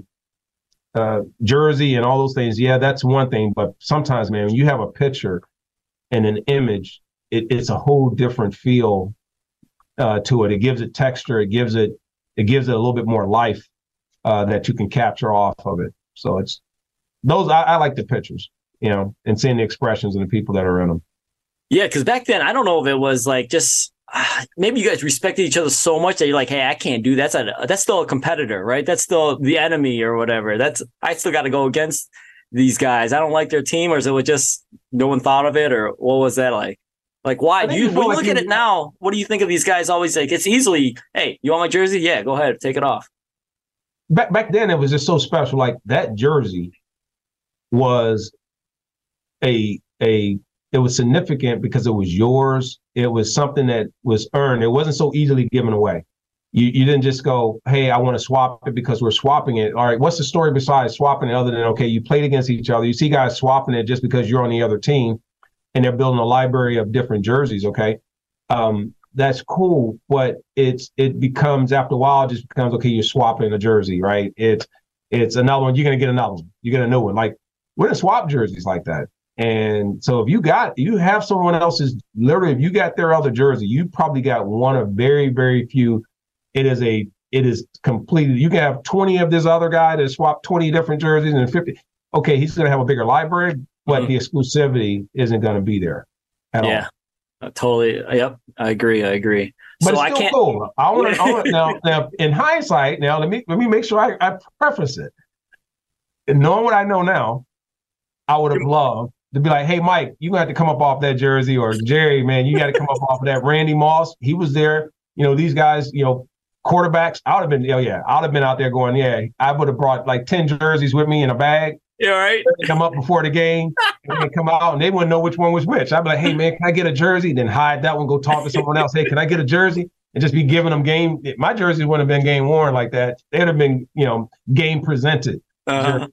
Speaker 3: jersey and all those things. Yeah, that's one thing. But sometimes, man, when you have a picture and an image, it's a whole different feel to it. It gives it texture. It gives it a little bit more life that you can capture off of it. So it's those. I like the pictures, and seeing the expressions and the people that are in them.
Speaker 2: Yeah, because back then, I don't know if it was like just maybe you guys respected each other so much that you're like, hey, I can't do that. That's still a competitor, right? That's still the enemy or whatever. I still got to go against these guys. I don't like their team, or is it just no one thought of it, or what was that like? Like, why? When you look at it now, what do you think of these guys always like? It's easily, hey, you want my jersey? Yeah, go ahead, take it off.
Speaker 3: Back then, it was just so special. Like, that jersey was it was significant because it was yours. It was something that was earned. It wasn't so easily given away. You didn't just go, hey, I want to swap it because we're swapping it. All right, what's the story besides swapping it other than, okay, you played against each other. You see guys swapping it just because you're on the other team and they're building a library of different jerseys, okay? That's cool, but it becomes, after a while, it just becomes, okay, you're swapping a jersey, right? It's another one. You're going to get another one. You get a new one. Like, we're going to swap jerseys like that. And so if you have someone else's, literally, if you got their other jersey, you probably got one of very, very few. It is completed. You can have 20 of this other guy that swapped 20 different jerseys and 50. Okay, he's going to have a bigger library, but the exclusivity isn't going to be there at all. Yeah,
Speaker 2: totally. Yep, I agree.
Speaker 3: But so it's still cool. I want now in hindsight. Now let me make sure I preface it. And knowing what I know now, I would have loved to be like, hey, Mike, you're going to have to come up off that jersey, or Jerry, man, you got to come up off of that. Randy Moss, he was there. These guys, quarterbacks, I would have been, I would have been out there going, I would have brought like 10 jerseys with me in a bag.
Speaker 2: Yeah, right.
Speaker 3: Come up before the game and they come out and they wouldn't know which one was which. I'd be like, hey, man, can I get a jersey? Then hide that one, go talk to someone else. Hey, can I get a jersey? And just be giving them game. My jerseys wouldn't have been game worn like that. They'd have been, game presented.
Speaker 2: Yeah,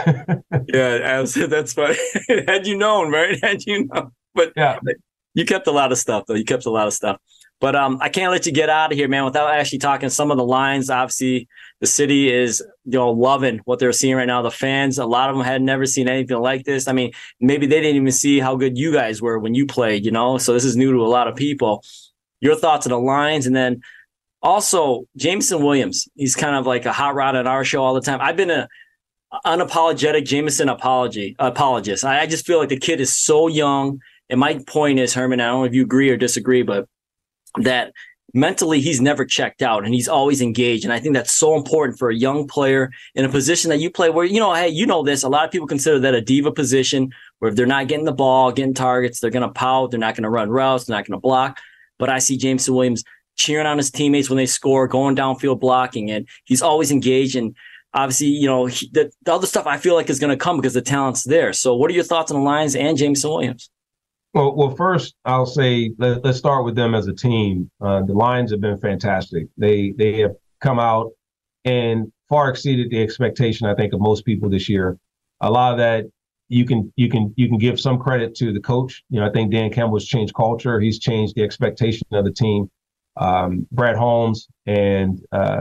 Speaker 2: that's funny. Had you known, right? Had you known. But yeah, you kept a lot of stuff, though. You kept a lot of stuff. But I can't let you get out of here, man, without actually talking some of the lines. Obviously, the city is, loving what they're seeing right now. The fans, a lot of them had never seen anything like this. I mean, maybe they didn't even see how good you guys were when you played, So this is new to a lot of people. Your thoughts on the lines, and then also Jameson Williams. He's kind of like a hot rod on our show all the time. I've been an unapologetic Jameson apologist. I just feel like the kid is so young. And my point is, Herman, I don't know if you agree or disagree, but that mentally he's never checked out and he's always engaged. And I think that's so important for a young player in a position that you play where, this, a lot of people consider that a diva position where if they're not getting the ball, getting targets, they're going to pout, they're not going to run routes, they're not going to block. But I see Jameson Williams cheering on his teammates when they score, going downfield blocking, and he's always engaged. And obviously, the other stuff I feel like is going to come because the talent's there. So what are your thoughts on the Lions and Jameson Williams?
Speaker 3: Well, first I'll say let's start with them as a team. The Lions have been fantastic. They have come out and far exceeded the expectation, I think, of most people this year. A lot of that you can give some credit to the coach. I think Dan Campbell has changed culture. He's changed the expectation of the team. Brad Holmes and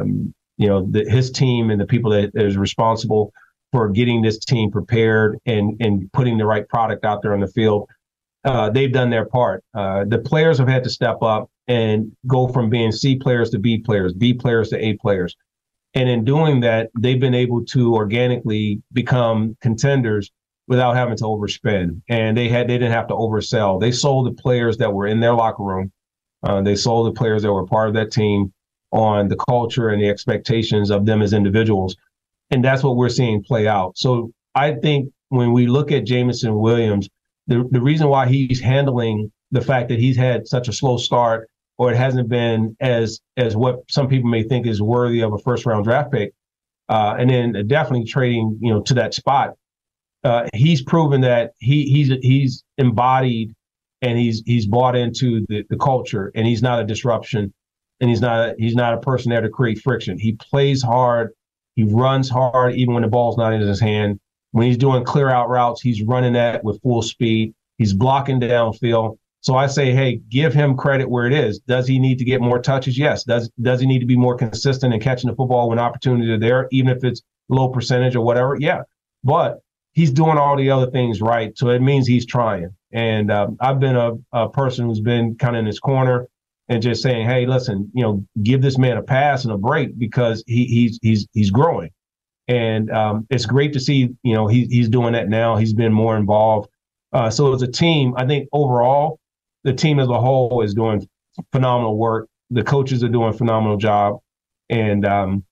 Speaker 3: his team and the people that is responsible for getting this team prepared and putting the right product out there on the field. They've done their part. The players have had to step up and go from being C players to B players, B players to A players. And in doing that, they've been able to organically become contenders without having to overspend. And they didn't have to oversell. They sold the players that were in their locker room. They sold the players that were part of that team on the culture and the expectations of them as individuals. And that's what we're seeing play out. So I think when we look at Jameson Williams, the reason why he's handling the fact that he's had such a slow start, or it hasn't been as what some people may think is worthy of a first round draft pick, and then definitely trading to that spot, he's proven that he's embodied and he's bought into the culture, and he's not a disruption, and he's not a person there to create friction. He plays hard, he runs hard even when the ball's not in his hand. When he's doing clear out routes, he's running that with full speed. He's blocking downfield. So I say, hey, give him credit where it is. Does he need to get more touches? Yes. Does he need to be more consistent in catching the football when opportunities are there, even if it's low percentage or whatever? Yeah. But he's doing all the other things right. So it means he's trying. And I've been a person who's been kind of in his corner and just saying, hey, listen, give this man a pass and a break because he's growing. And it's great to see, he's doing that now. He's been more involved. So as a team, I think overall, the team as a whole is doing phenomenal work. The coaches are doing a phenomenal job. And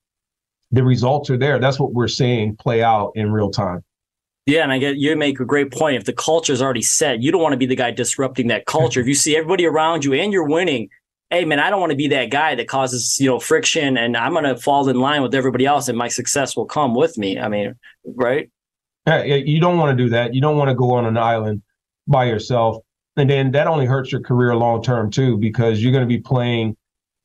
Speaker 3: the results are there. That's what we're seeing play out in real time.
Speaker 2: Yeah, and you make a great point. If the culture is already set, you don't want to be the guy disrupting that culture. If you see everybody around you and you're winning, hey, man, I don't want to be that guy that causes, friction, and I'm going to fall in line with everybody else, and my success will come with me. I mean, right?
Speaker 3: Yeah, you don't want to do that. You don't want to go on an island by yourself. And then that only hurts your career long term, too, because you're going to be playing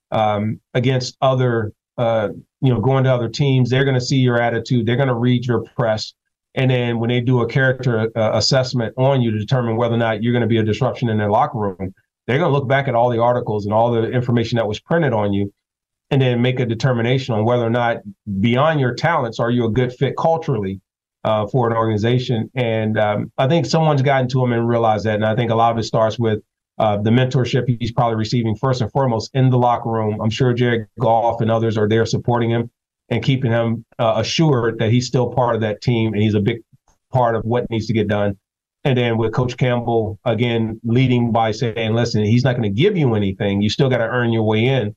Speaker 3: against other, going to other teams. They're going to see your attitude. They're going to read your press. And then when they do a character assessment on you to determine whether or not you're going to be a disruption in their locker room, they're going to look back at all the articles and all the information that was printed on you and then make a determination on whether or not, beyond your talents, are you a good fit culturally for an organization. And I think someone's gotten to him and realized that. And I think a lot of it starts with the mentorship he's probably receiving first and foremost in the locker room. I'm sure Jared Goff and others are there supporting him and keeping him assured that he's still part of that team and he's a big part of what needs to get done. And then with Coach Campbell, again, leading by saying, listen, he's not going to give you anything. You still got to earn your way in.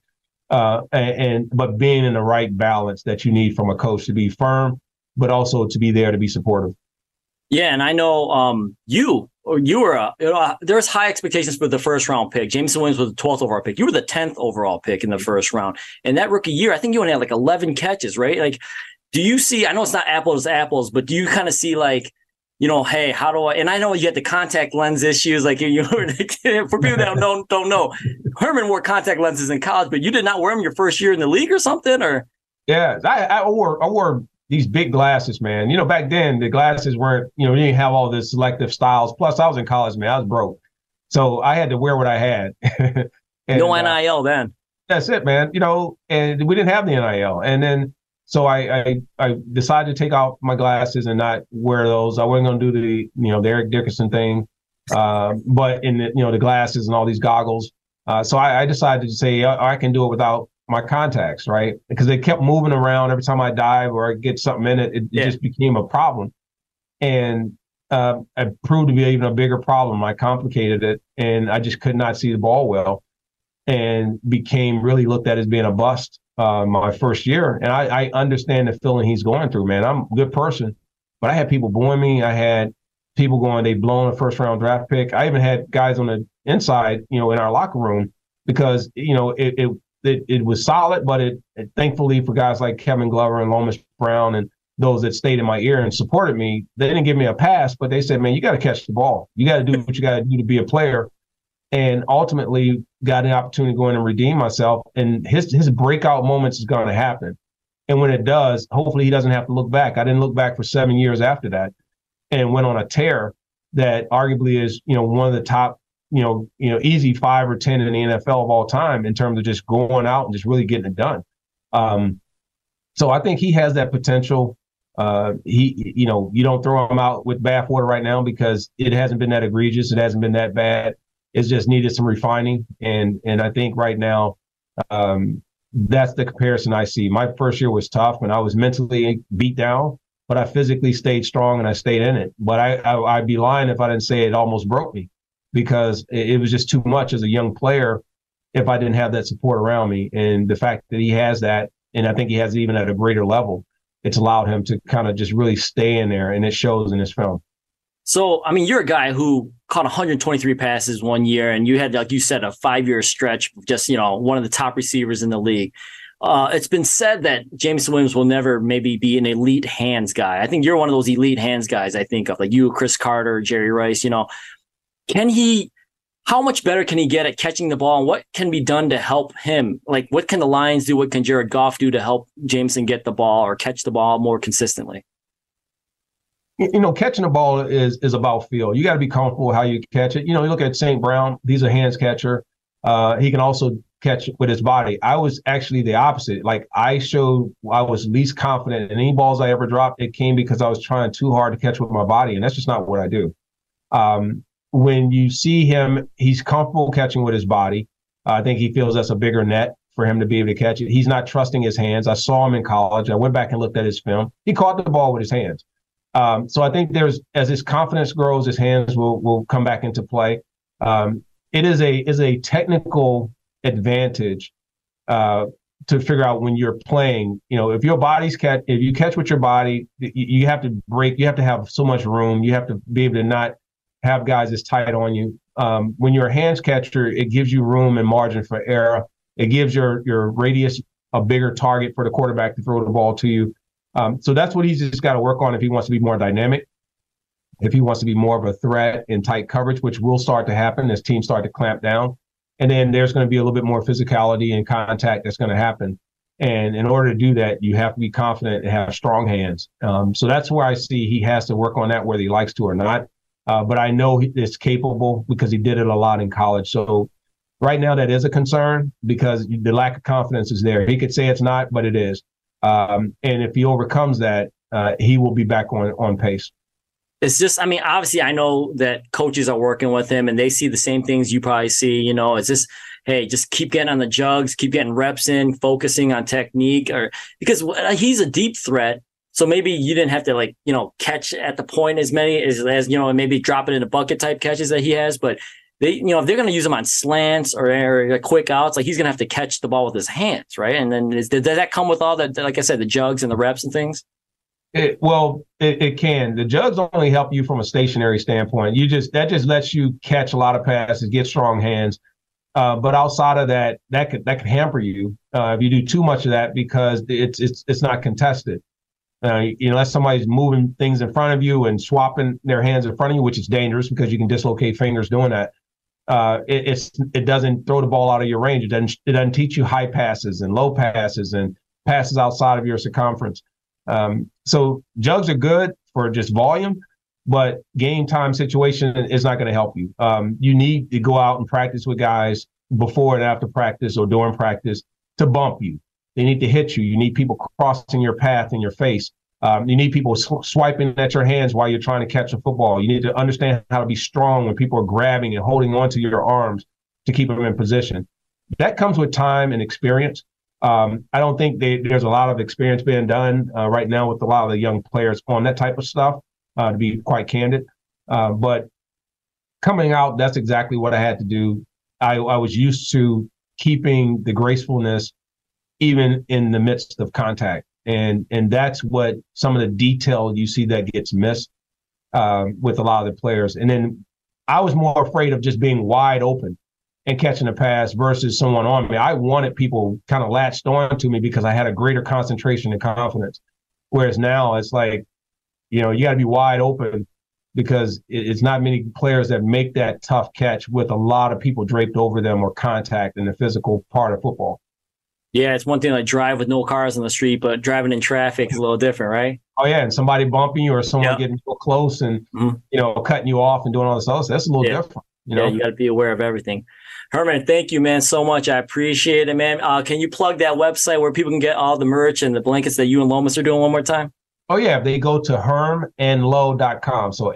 Speaker 3: But being in the right balance that you need from a coach to be firm, but also to be there to be supportive.
Speaker 2: Yeah, and I know you were there's high expectations for the first round pick. Jameson Williams was the 12th overall pick. You were the 10th overall pick in the first round. And that rookie year, I think you only had like 11 catches, right? Like, do you see, I know it's not apples to apples, but do you kind of see like, hey, how do I, and I know you had the contact lens issues, like you for people that don't know, Herman wore contact lenses in college, but you did not wear them your first year in the league or something, or?
Speaker 3: Yeah, I wore these big glasses, man. Back then the glasses weren't, you didn't have all this selective styles. Plus, I was in college, man. I was broke, so I had to wear what I had. And,
Speaker 2: no NIL then.
Speaker 3: That's it, man. And we didn't have the NIL, and then so I decided to take off my glasses and not wear those. I wasn't going to do the Eric Dickerson thing, but in the glasses and all these goggles. So I decided to say I can do it without my contacts, right? Because they kept moving around every time I dive or I get something in it. It just became a problem. And it proved to be even a bigger problem. I complicated it and I just could not see the ball well and became really looked at as being a bust my first year. And I understand the feeling he's going through, man. I'm a good person, but I had people booing me. I had people going, they've blown a first round draft pick. I even had guys on the inside, in our locker room because, it was solid, but it thankfully for guys like Kevin Glover and Lomas Brown and those that stayed in my ear and supported me, they didn't give me a pass, but they said, man, you got to catch the ball. You got to do what you got to do to be a player. And ultimately got an opportunity to go in and redeem myself. And his breakout moments is going to happen. And when it does, hopefully he doesn't have to look back. I didn't look back for 7 years after that and went on a tear that arguably is, one of the top, easy 5 or 10 in the NFL of all time in terms of just going out and just really getting it done. So I think he has that potential. You don't throw him out with bathwater right now because it hasn't been that egregious. It hasn't been that bad. It's just needed some refining. And I think right now, that's the comparison I see. My first year was tough and I was mentally beat down, but I physically stayed strong and I stayed in it. But I'd be lying if I didn't say it almost broke me because it was just too much as a young player if I didn't have that support around me. And the fact that he has that, and I think he has it even at a greater level, it's allowed him to kind of just really stay in there, and it shows in his film.
Speaker 2: So, I mean, you're a guy who caught 123 passes one year, and you had, like you said, a 5-year stretch of just, one of the top receivers in the league. It's been said that Jameson Williams will never maybe be an elite hands guy. I think you're one of those elite hands guys I think of, like you, Chris Carter, Jerry Rice. How much better can he get at catching the ball, and what can be done to help him? Like, what can the Lions do? What can Jared Goff do to help Jameson get the ball or catch the ball more consistently?
Speaker 3: Catching the ball is about feel. You got to be comfortable how you catch it. You look at St. Brown, he's a hands catcher. He can also catch with his body. I was actually the opposite. Like I was least confident in any balls I ever dropped. It came because I was trying too hard to catch with my body, and that's just not what I do. When you see him, he's comfortable catching with his body. I think he feels that's a bigger net for him to be able to catch it. He's not trusting his hands. I saw him in college. I went back and looked at his film. He caught the ball with his hands. So I think as his confidence grows, his hands will come back into play. It is a technical advantage to figure out when you're playing. If your body's if you catch with your body, you have to break. You have to have so much room. You have to be able to not have guys as tight on you. When you're a hands catcher, it gives you room and margin for error. It gives your radius a bigger target for the quarterback to throw the ball to you. So that's what he's just got to work on if he wants to be more dynamic, if he wants to be more of a threat in tight coverage, which will start to happen as teams start to clamp down. And then there's going to be a little bit more physicality and contact that's going to happen. And in order to do that, you have to be confident and have strong hands. So that's where I see he has to work on that, whether he likes to or not. But I know it's capable because he did it a lot in college. So right now that is a concern because the lack of confidence is there. He could say it's not, but it is. And if he overcomes that, he will be back on pace.
Speaker 2: It's just, I mean, obviously I know that coaches are working with him and they see the same things you probably see. It's just, hey, just keep getting on the jugs, keep getting reps in, focusing on technique, or because he's a deep threat. So maybe you didn't have to catch at the point as many as and maybe drop it in a bucket type catches that he has. But they, if they're going to use him on slants or quick outs, he's going to have to catch the ball with his hands, right? And then does that come with all that, like I said, the jugs and the reps and things?
Speaker 3: It can. The jugs only help you from a stationary standpoint. That just lets you catch a lot of passes, get strong hands. But outside of that, that could hamper you if you do too much of that, because it's not contested. Unless somebody's moving things in front of you and swapping their hands in front of you, which is dangerous because you can dislocate fingers doing that. It doesn't throw the ball out of your range. It doesn't teach you high passes and low passes and passes outside of your circumference. So jugs are good for just volume, but game time situation is not going to help you. You need to go out and practice with guys before and after practice or during practice to bump you. They need to hit you. You need people crossing your path in your face. You need people swiping at your hands while you're trying to catch a football. You need to understand how to be strong when people are grabbing and holding onto your arms to keep them in position. That comes with time and experience. I don't think there's a lot of experience being done right now with a lot of the young players on that type of stuff, to be quite candid. But coming out, that's exactly what I had to do. I was used to keeping the gracefulness even in the midst of contact. And that's what some of the detail you see that gets missed with a lot of the players. And then I was more afraid of just being wide open and catching a pass versus someone on me. I wanted people kind of latched on to me because I had a greater concentration and confidence. Whereas now it's like, you got to be wide open because it's not many players that make that tough catch with a lot of people draped over them or contact in the physical part of football.
Speaker 2: Yeah, it's one thing like drive with no cars on the street, but driving in traffic is a little different, right?
Speaker 3: Oh, yeah, and somebody bumping you or someone getting so close and, cutting you off and doing all this other stuff. That's a little different.
Speaker 2: Yeah, you got to be aware of everything. Herman, thank you, man, so much. I appreciate it, man. Can you plug that website where people can get all the merch and the blankets that you and Lomas are doing one more time?
Speaker 3: Oh, yeah, they go to hermandlow.com. So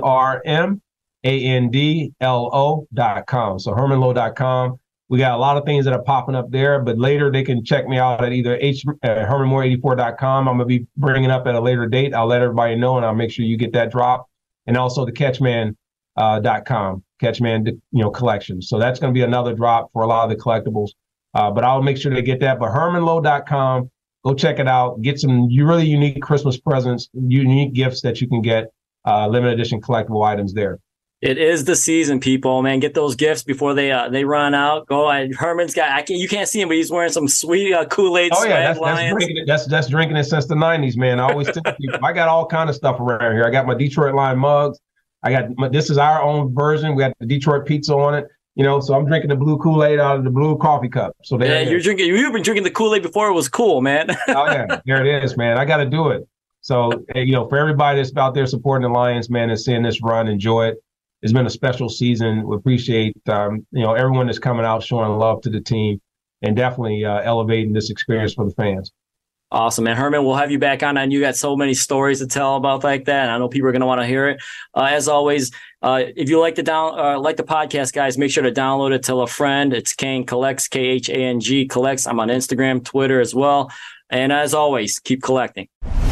Speaker 3: HERMANDLO.com. So hermanlow.com. We got a lot of things that are popping up there, but later they can check me out at either HermanMoore84.com. I'm going to be bringing up at a later date. I'll let everybody know, and I'll make sure you get that drop. And also the Catchman.com, Catchman, collection. So that's going to be another drop for a lot of the collectibles. But I'll make sure to get that. But HermanLow.com, go check it out. Get some really unique Christmas presents, unique gifts that you can get, limited edition collectible items there.
Speaker 2: It is the season, people, man. Get those gifts before they run out. Go. Herman's got. You can't see him, but he's wearing some sweet Kool-Aid.
Speaker 3: Oh yeah, that's drinking it since the '90s, man. I always tell people I got all kind of stuff around here. I got my Detroit Line mugs. This is our own version. We got the Detroit pizza on it. So I'm drinking the blue Kool-Aid out of the blue coffee cup. So there
Speaker 2: you've been drinking the Kool-Aid before it was cool, man.
Speaker 3: Oh yeah, there it is, man. I got to do it. So for everybody that's out there supporting the Lions, man, and seeing this run, enjoy it. It's been a special season. We appreciate, everyone that's coming out, showing love to the team, and definitely elevating this experience for the fans.
Speaker 2: Awesome, man. Herman, we'll have you back on. And you got so many stories to tell about like that. And I know people are going to want to hear it. As always, if you like the podcast, guys, make sure to download it, tell a friend. It's Khang Collects, Khang Collects. I'm on Instagram, Twitter as well. And as always, keep collecting.